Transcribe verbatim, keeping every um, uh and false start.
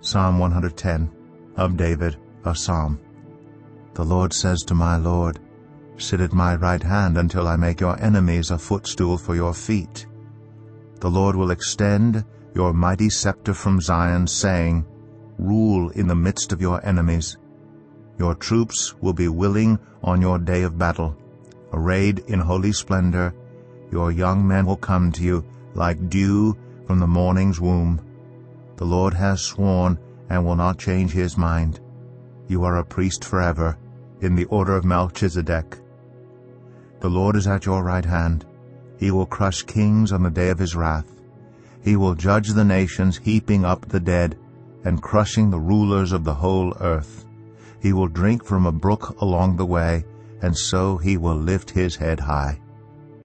Psalm one hundred ten, of David, a psalm. The Lord says to my Lord, Sit at my right hand until I make your enemies a footstool for your feet. The Lord will extend your mighty scepter from Zion, saying, Rule in the midst of your enemies. Your troops will be willing on your day of battle. Arrayed in holy splendor, your young men will come to you like dew from the morning's womb. The Lord has sworn and will not change his mind. You are a priest forever, in the order of Melchizedek. The Lord is at your right hand. He will crush kings on the day of his wrath. He will judge the nations, heaping up the dead, and crushing the rulers of the whole earth. He will drink from a brook along the way, and so he will lift his head high.